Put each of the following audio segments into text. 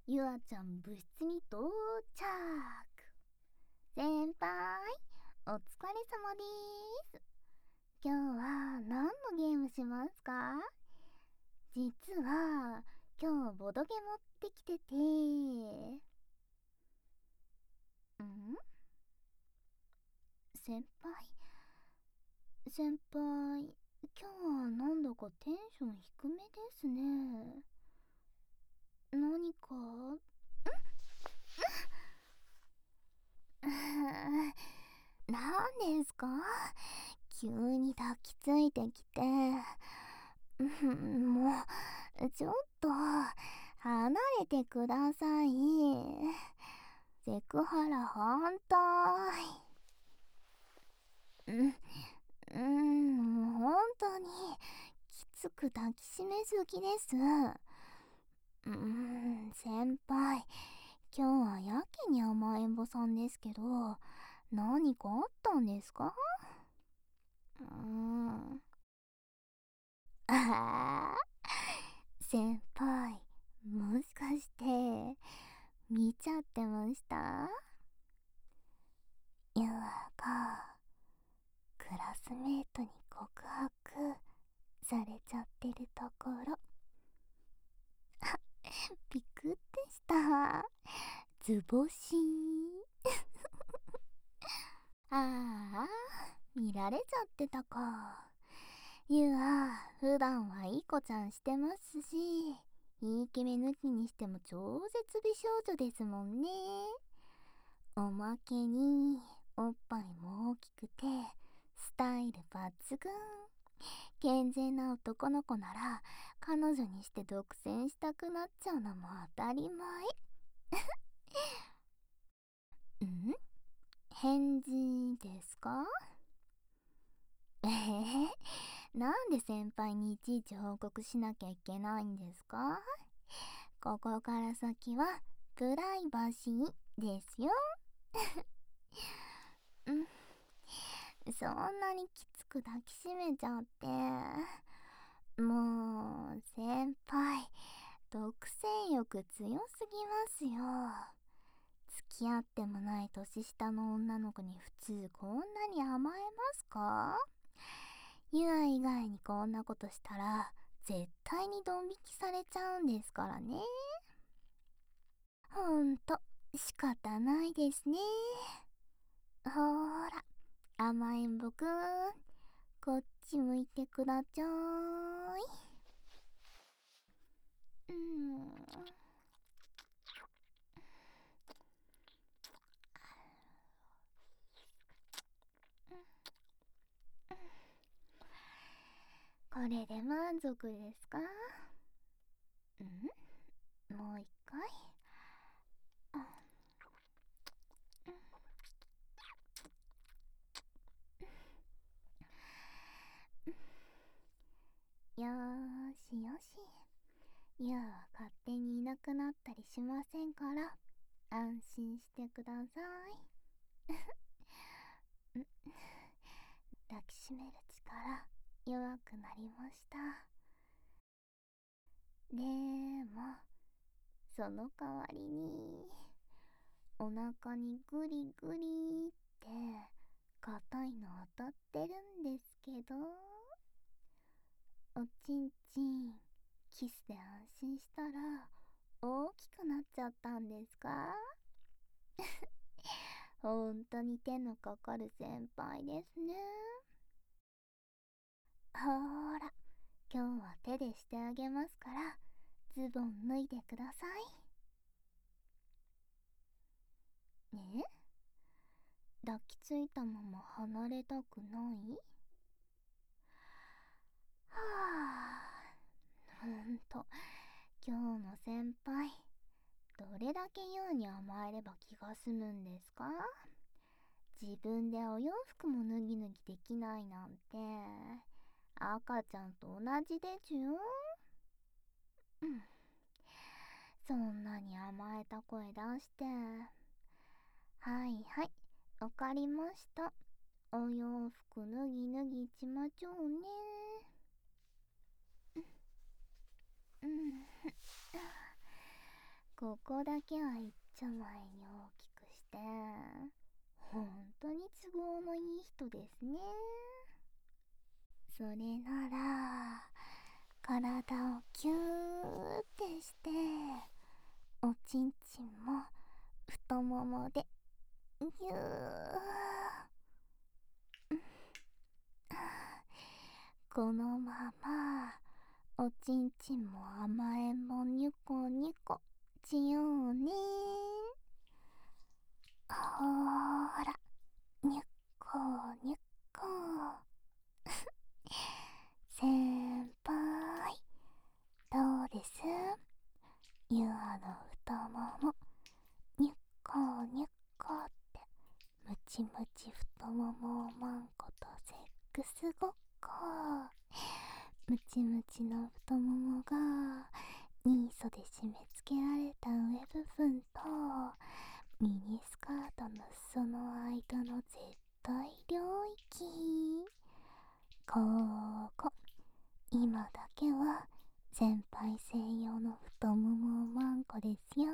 ゆあちゃん部室に到着。先輩、お疲れ様です。今日は何のゲームしますか？実は今日ボドゲ持ってきてて。先輩、今日はなんだかテンション低めですね。何か何ですか？急に抱きついてきて。もう、ちょっと、離れてください。セクハラ反対。もう本当に、きつく抱きしめすぎです。先輩、今日はやけに甘えん坊さんですけど、何かあったんですか？ああ、先輩、もしかして、見ちゃってました？ゆあが、クラスメートに告白されちゃってるところ。びくってした。図星。ああ、見られちゃってたか。ゆあ、普段はいい子ちゃんしてますし、いい気目抜きにしても超絶美少女ですもんね。おまけに、おっぱいも大きくて、スタイル抜群。健全な男の子なら、彼女にして独占したくなっちゃうのも当たり前。返事ですか？なんで先輩にいちいち報告しなきゃいけないんですか？ここから先はプライバシーですよ。そんなにきつく抱きしめちゃって。もう、先輩、独占欲強すぎますよ。付き合ってもない年下の女の子に普通こんなに甘えますか？ユア以外にこんなことしたら絶対にドン引きされちゃうんですからね。ほんと仕方ないですね。ほーら、甘えんぼくん、こっち向いてくだちゃーい。うーんこれで満足ですか？もう一回。よーしよし。ユアは勝手にいなくなったりしませんから、安心してください。抱きしめる力弱くなりました。でも、その代わりに、お腹にグリグリって硬いの当たってるんですけど、おちんちんキスで安心したら大きくなっちゃったんですか？ほんとに手のかかる先輩ですね。ほーら、今日は手でしてあげますから、ズボン脱いでください。抱きついたまま離れたくない？はぁ、ほんと、今日の先輩、どれだけ優に甘えれば気が済むんですか？自分でお洋服も脱ぎ脱ぎできないなんて、赤ちゃんと同じでちゅよ。そんなに甘えた声出して。はいはい、わかりました。お洋服脱ぎ脱ぎちまちょうね。 ここだけは一丁前に大きくして、本当に都合のいい人ですね。それなら体をキューってして、おちんちんも太ももでぎゅー、このままおちんちんも甘えんもニュコニュコしようね。ほーら、ニュコニュコ。先輩、どうです？ユアの太もも、ニュコニュコって、ムチムチ太ももをマンコとセックスごっこ。ムチムチの太ももがニーソで締め付けられた上部分とミニスカートの裾の間の絶対領域。ここ、今だけは先輩専用の太ももマンコですよ。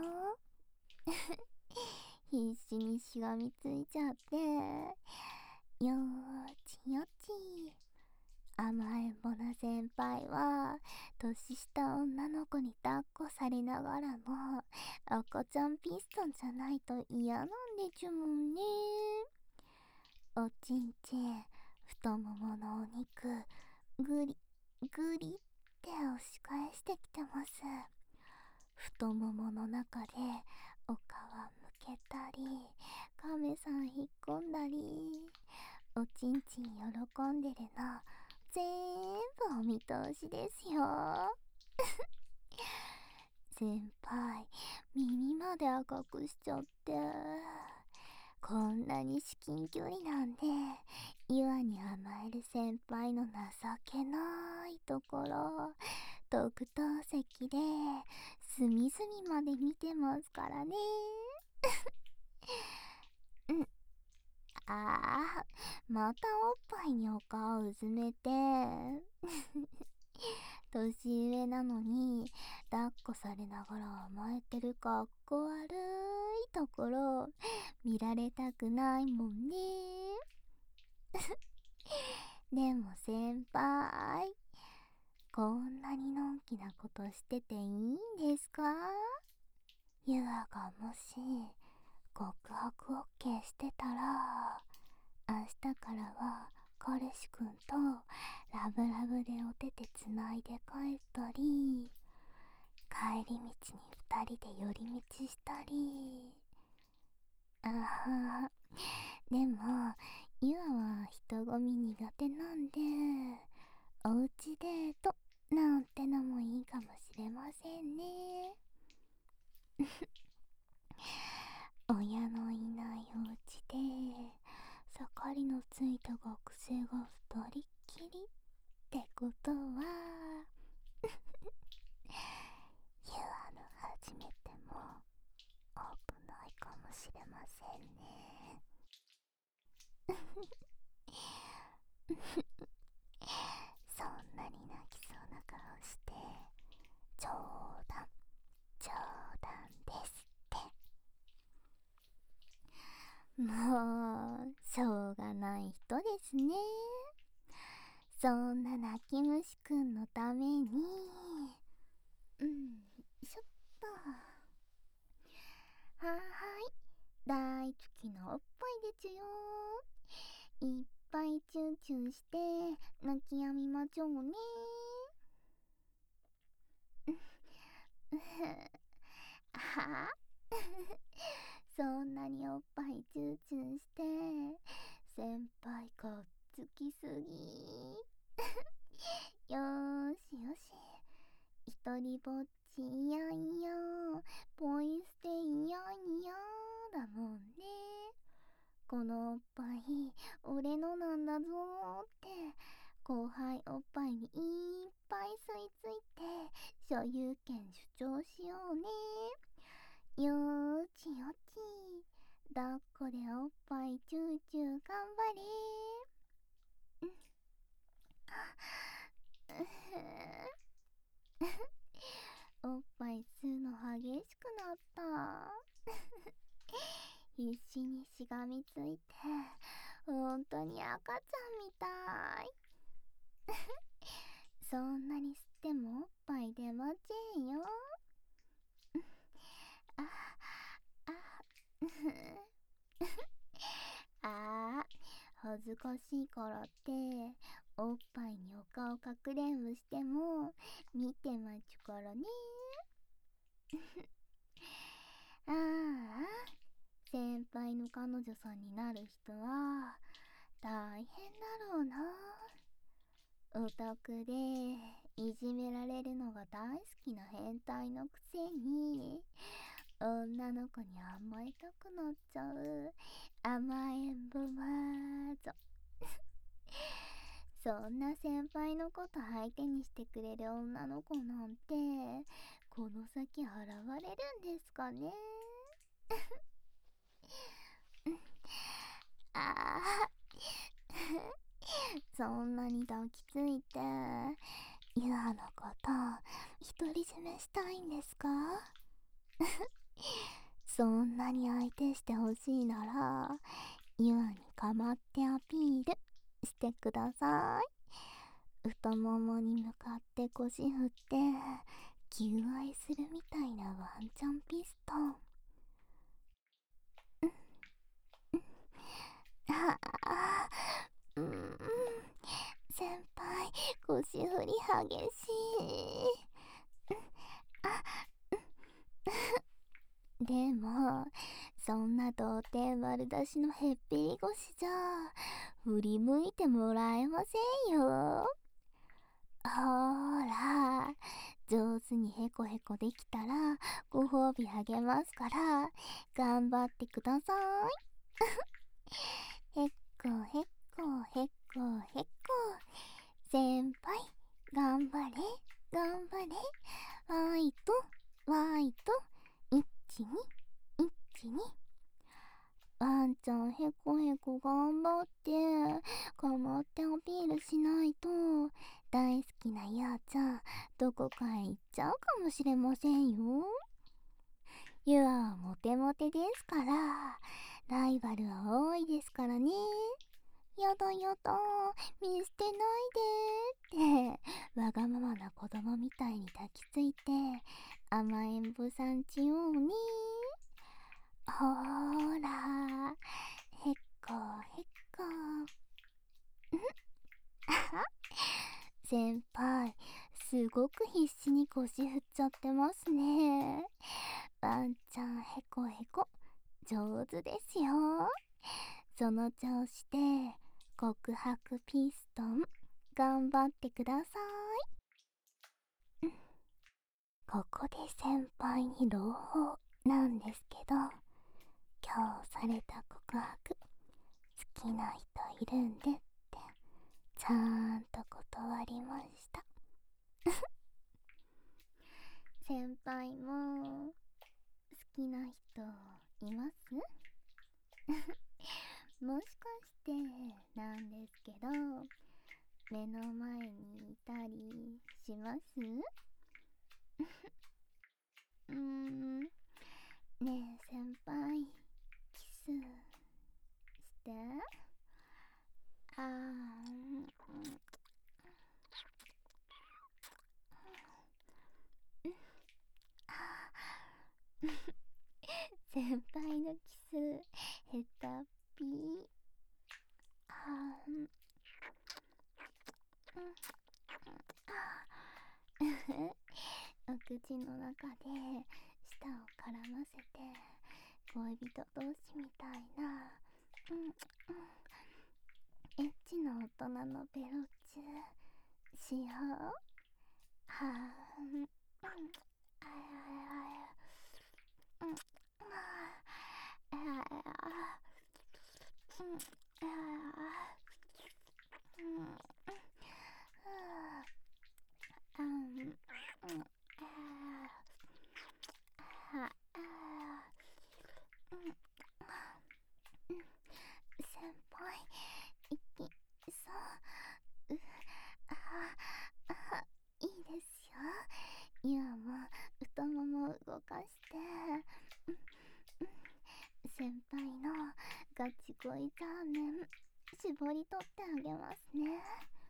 必死にしがみついちゃって、よーちよち。甘えん坊な先輩は年下女の子に抱っこされながらも赤ちゃんピストンじゃないと嫌なんでちゅもんね。おちんちん、太もものお肉グリグリって押し返してきてます。太ももの中でお皮むけたり亀さん引っ込んだり、おちんちん喜んでるの全部お見通しですよ。先輩、耳まで赤くしちゃって、こんなに至近距離なんでユアに甘える先輩の情けないところ特等席で隅々まで見てますからね。うん、あー、またおっぱいにお顔うずめて。年上なのに抱っこされながら甘えてるかっこ悪いところ見られたくないもんね。でも先輩、こんなにのんきなことしてていいんですか？ユアがもし告白 OK してたら、明日からは彼氏くんとラブラブでお手手つないで帰ったり、帰り道に二人で寄り道したり。あは、でもユアは人混み苦手なんで、おうちデートなんてのもいいかもしれませんね。親のいないおうちで盛りのついた学生が二人っきりってことは、ユアの初めても危ないかもしれませんね。そんなに泣きそうな顔して冗談冗談ですって。もうしょうがない人ですね。そんな泣き虫くんのために、ちょっと、はーい、大好きなおっぱいでちゅよ。いっぱいチューチューして泣きやみましょうね。はそんなにおっぱいチューチューして先輩かっつきすぎ。よーしよし、一人ぼっちいやいや、ポイ捨ていやいやだもんね。このおっぱい俺のなんだぞーって後輩おっぱいにいっぱい吸い付いて所有権主張しようね。よーちよち、抱っこでおっぱいチューチュー頑張れ。おっぱい吸うの激嬉しくなった。必死にしがみついて、本当に赤ちゃんみたい。そんなに吸ってもおっぱい出ませんよ。あああ恥ずかしいからっておっぱいにお顔かくれんぼしても見てまちゅからね。ああ先輩の彼女さんになる人は大変だろうな。オタクでいじめられるのが大好きな変態のくせに女の子に甘えたくなっちゃう甘えん坊マーゾ。そんな先輩のこと相手にしてくれる女の子なんてこの先現れるんですかね。ああそんなに抱きついてユアのこと独り占めしたいんですか？そんなに相手してほしいならユアにかまってアピールしてください。太ももに向かって腰振って求愛するみたいなワンチャンピストン。ああ先輩腰振り激しい。でもそんな童貞丸出しのへっぴり腰じゃ振り向いてもらえませんよ。ほーら上手にへこへこできたらご褒美あげますから頑張ってください。へっこへっこへっこへっこ先輩頑張れ頑張れワイトワイト1212ワンちゃんへこへこ頑張ってかまってアピールしないと大好きなやーちゃんどこかへ行っちゃうかもしれませんよ。ユアはモテモテですからライバルは多いですからね。やだやだ見捨てないでってわがままな子供みたいに抱きついて甘えん坊さんちようね。ほーらへっこへっこ先輩すごく必死に腰振っちゃってますね。ワンちゃんへこへこ上手ですよ。その調子で告白ピストン頑張ってください。ここで先輩に朗報なんですけど今日された告白好きな人いるんでってちゃんと断りました。先輩も好きな人います？もしかしてなんですけど目の前にいたりします？ねえ先輩キスしてあ先輩のキスヘタピーお口の中で舌を絡ませて恋人同士みたいなエッチな大人のベロチュしよう。は先輩息そういいですよ。今も太もも動かしてごい残念。絞り取ってあげますね。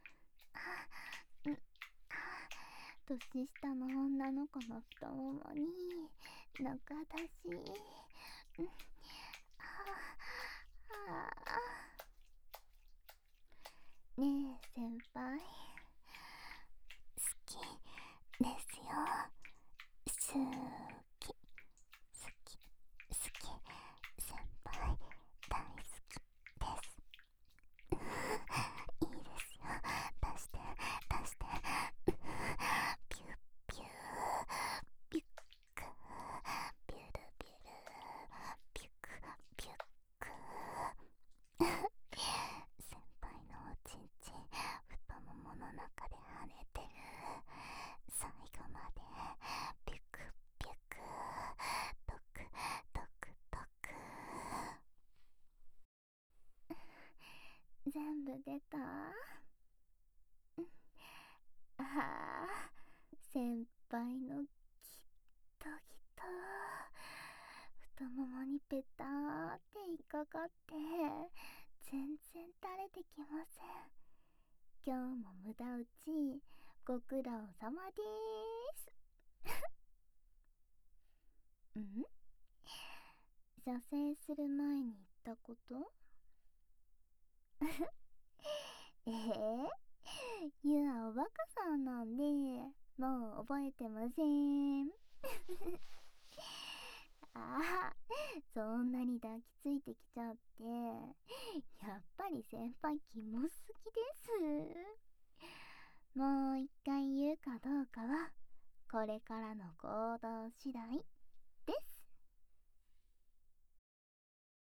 年下の女の子の太ももに中出し。ねえ先輩、好きですよ。好き好き好き、先輩大好きです。いいですよ、出して出して。ピュッピューピュック、ピュルピュルピュックピュック。先輩のおちんちん太ももの中で跳ねてる。最後までピュックピュック、トクトクトク。全部出た。先輩のギトギト、太ももにペターって引っかかって全然垂れてきません。今日も無駄打ちご苦労様でーす。射精する前に言ったこと？ゆあおバカさんなんでもう覚えてません。そんなに抱きついてきちゃって、やっぱり先輩キモすぎです。もう一回言うかどうかはこれからの行動次第。